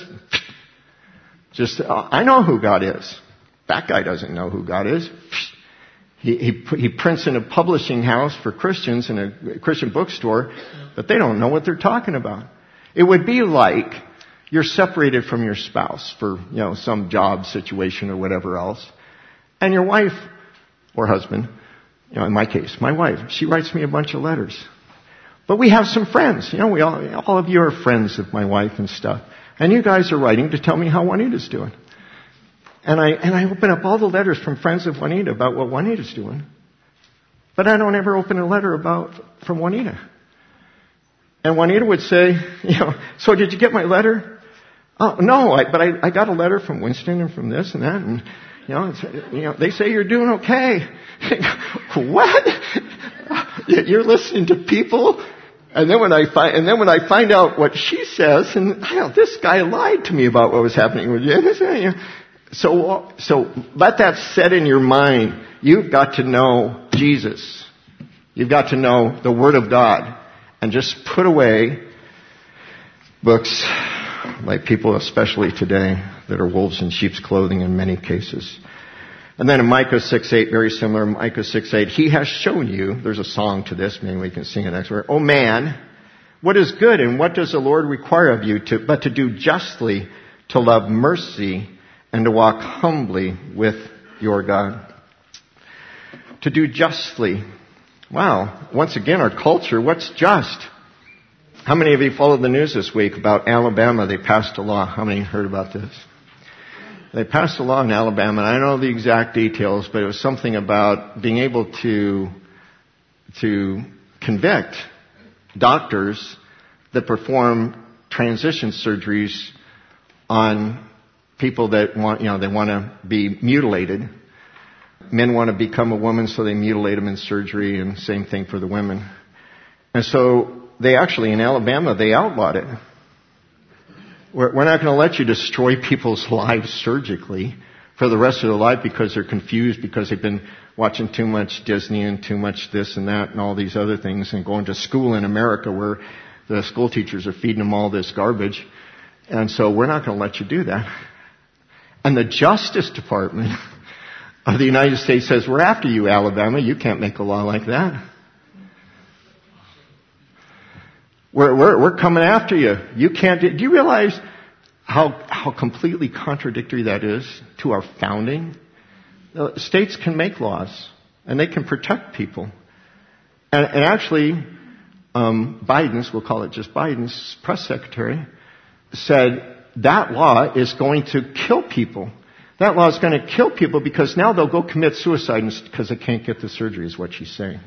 Just, uh, I know who God is. That guy doesn't know who God is. He, he, he prints in a publishing house for Christians in a Christian bookstore, but they don't know what they're talking about. It would be like you're separated from your spouse for, you know, some job situation or whatever else. And your wife or husband, you know, in my case, my wife, she writes me a bunch of letters. But we have some friends. You know, we all, all of you are friends of my wife and stuff. And you guys are writing to tell me how Juanita's doing. And I, and I open up all the letters from friends of Juanita about what Juanita's doing. But I don't ever open a letter about, from Juanita. And Juanita would say, you know, so did you get my letter? Oh, no, I, but I, I got a letter from Winston and from this and that. And, you know, it's, you know, they say you're doing okay. What? You're listening to people? And then when I find, and then when I find out what she says, and you know, this guy lied to me about what was happening with you. So, so let that set in your mind. You've got to know Jesus. You've got to know the Word of God. And just put away books like people, especially today, that are wolves in sheep's clothing in many cases. And then in Micah six eight, very similar, Micah six eight, He has shown you, there's a song to this, maybe we can sing it next word. Oh man, what is good and what does the Lord require of you to, but to do justly, to love mercy, and to walk humbly with your God. To do justly. Wow. Once again, our culture, what's just? How many of you followed the news this week about Alabama? They passed a law. How many heard about this? They passed a law in Alabama, and I don't know the exact details, but it was something about being able to, to convict doctors that perform transition surgeries on people that want, you know, they want to be mutilated. Men want to become a woman, so they mutilate them in surgery, and same thing for the women. And so they actually, in Alabama, they outlawed it. We're, we're not going to let you destroy people's lives surgically for the rest of their life because they're confused, because they've been watching too much Disney and too much this and that and all these other things, and going to school in America where the school teachers are feeding them all this garbage. And so we're not going to let you do that. And the Justice Department of the United States says, we're after you, Alabama. You can't make a law like that. We're, we're, we're coming after you. You can't do, do you realize how, how completely contradictory that is to our founding? Uh, states can make laws, and they can protect people. And, and actually, um, Biden's, we'll call it just Biden's press secretary, said that law is going to kill people. That law is going to kill people because now they'll go commit suicide because they can't get the surgery, is what she's saying.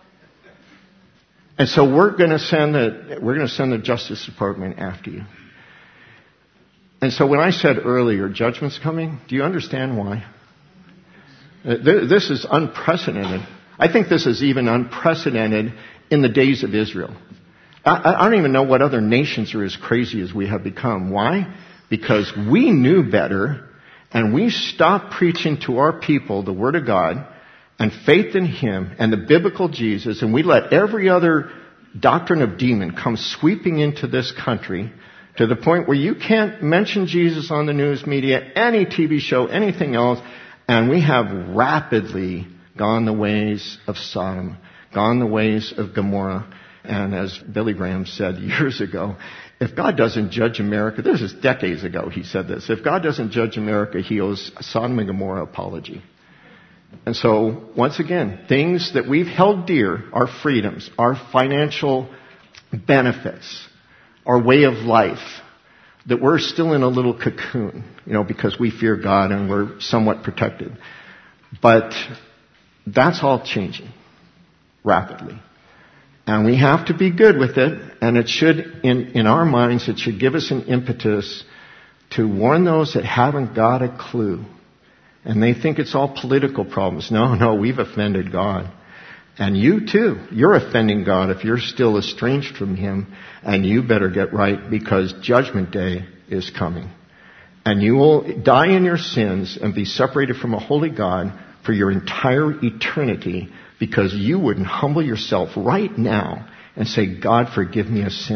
And so we're going to send the we're going to send the Justice Department after you. And so when I said earlier, judgment's coming, do you understand why? This is unprecedented. I think this is even unprecedented in the days of Israel. I, I don't even know what other nations are as crazy as we have become. Why? Because we knew better, and we stopped preaching to our people the Word of God and faith in Him and the biblical Jesus, and we let every other doctrine of demon come sweeping into this country to the point where you can't mention Jesus on the news media, any T V show, anything else, and we have rapidly gone the ways of Sodom, gone the ways of Gomorrah. And as Billy Graham said years ago, if God doesn't judge America, this is decades ago he said this, if God doesn't judge America, He owes Sodom and Gomorrah apology. And so, once again, things that we've held dear, our freedoms, our financial benefits, our way of life, that we're still in a little cocoon, you know, because we fear God and we're somewhat protected. But that's all changing rapidly. And we have to be good with it, and it should, in, in our minds, it should give us an impetus to warn those that haven't got a clue. And they think it's all political problems. No, no, we've offended God. And you too, you're offending God if you're still estranged from Him, and you better get right because Judgment Day is coming. And you will die in your sins and be separated from a holy God for your entire eternity, because you wouldn't humble yourself right now and say, God, forgive me, a sinner.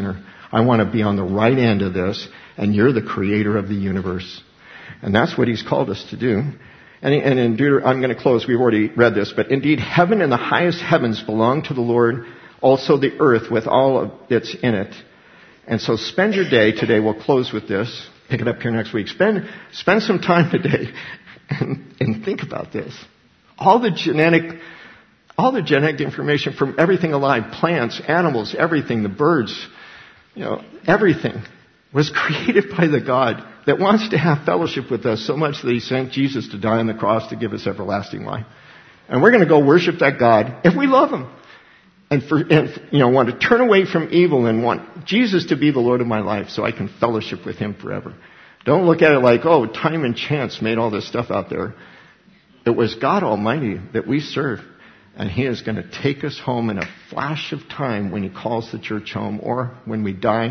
I want to be on the right end of this, and you're the creator of the universe. And that's what he's called us to do. And, and in Deuter- I'm going to close. We've already read this. But indeed, heaven and the highest heavens belong to the Lord, also the earth with all that's in it. And so spend your day today. We'll close with this. Pick it up here next week. Spend, spend some time today and, and think about this. All the genetic, all the genetic information from everything alive, plants, animals, everything, the birds, you know, everything was created by the God that wants to have fellowship with us so much that he sent Jesus to die on the cross to give us everlasting life. And we're going to go worship that God if we love him. And for, and, you know, want to turn away from evil and want Jesus to be the Lord of my life so I can fellowship with him forever. Don't look at it like, oh, time and chance made all this stuff out there. It was God Almighty that we serve. And he is going to take us home in a flash of time when he calls the church home or when we die.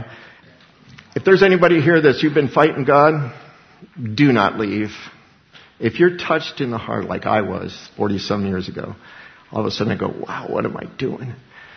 If there's anybody here that's you've been fighting God, do not leave. If you're touched in the heart like I was forty-some years ago, all of a sudden I go, wow, what am I doing?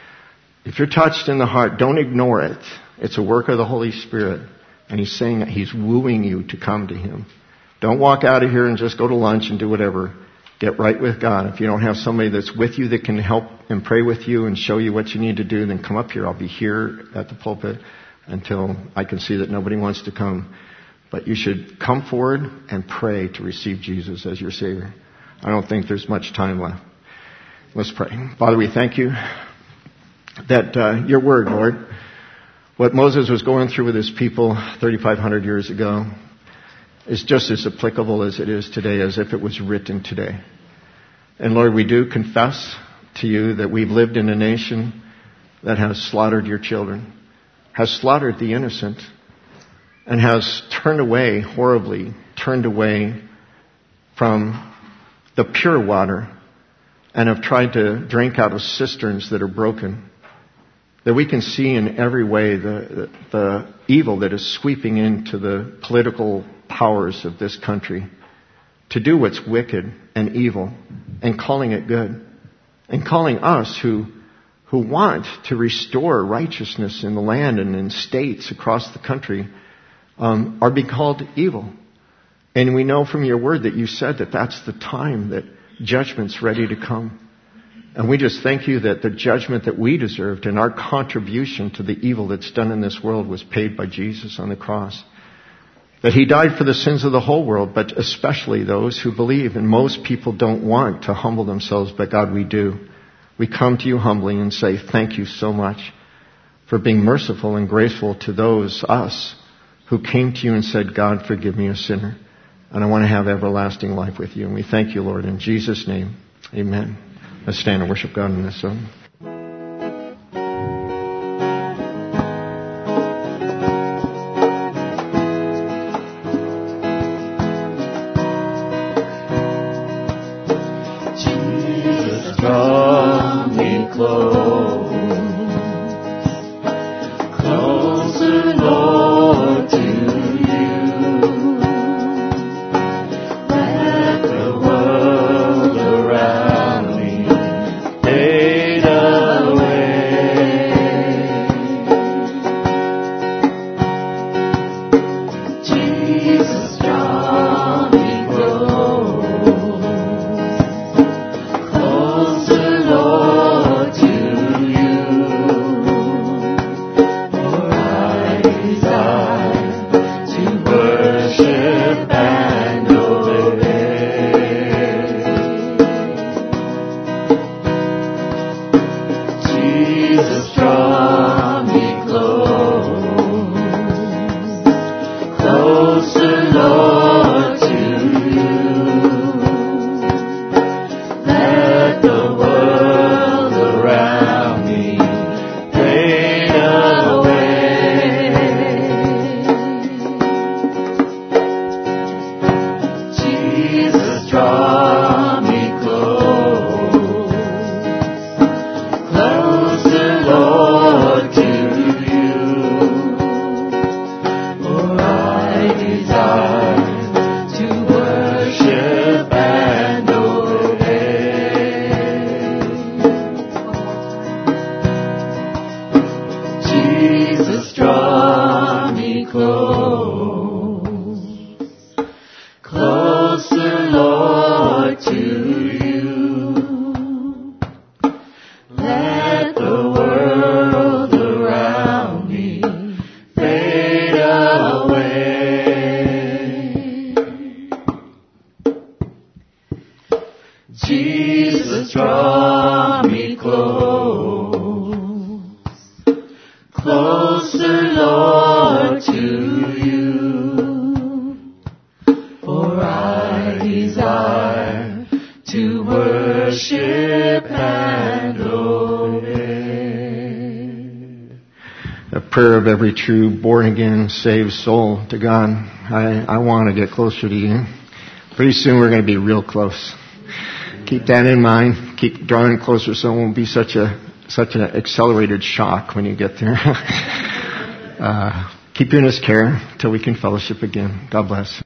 If you're touched in the heart, don't ignore it. It's a work of the Holy Spirit. And he's saying that he's wooing you to come to him. Don't walk out of here and just go to lunch and do whatever. Get right with God. If you don't have somebody that's with you that can help and pray with you and show you what you need to do, then come up here. I'll be here at the pulpit until I can see that nobody wants to come. But you should come forward and pray to receive Jesus as your Savior. I don't think there's much time left. Let's pray. Father, we thank you that uh, your word, Lord, what Moses was going through with his people thirty-five hundred years ago is just as applicable as it is today, as if it was written today. And Lord, we do confess to you that we've lived in a nation that has slaughtered your children, has slaughtered the innocent, and has turned away horribly, turned away from the pure water and have tried to drink out of cisterns that are broken. That we can see in every way the, the, the evil that is sweeping into the political powers of this country to do what's wicked and evil and calling it good. And calling us who who want to restore righteousness in the land and in states across the country um, are being called evil. And we know from your word that you said that that's the time that judgment's ready to come. And we just thank you that the judgment that we deserved and our contribution to the evil that's done in this world was paid by Jesus on the cross. That he died for the sins of the whole world, but especially those who believe. And most people don't want to humble themselves, but God, we do. We come to you humbly and say thank you so much for being merciful and graceful to those, us, who came to you and said, God, forgive me a sinner. And I want to have everlasting life with you. And we thank you, Lord, in Jesus' name. Amen. Let's stand and worship God in this song. Jesus, draw me close, closer, Lord, to worship and obey. A prayer of every true born-again, saved soul to God. I, I want to get closer to you. Pretty soon we're going to be real close. Keep that in mind. Keep drawing closer so it won't be such a such an accelerated shock when you get there. uh, keep you in His care till we can fellowship again. God bless.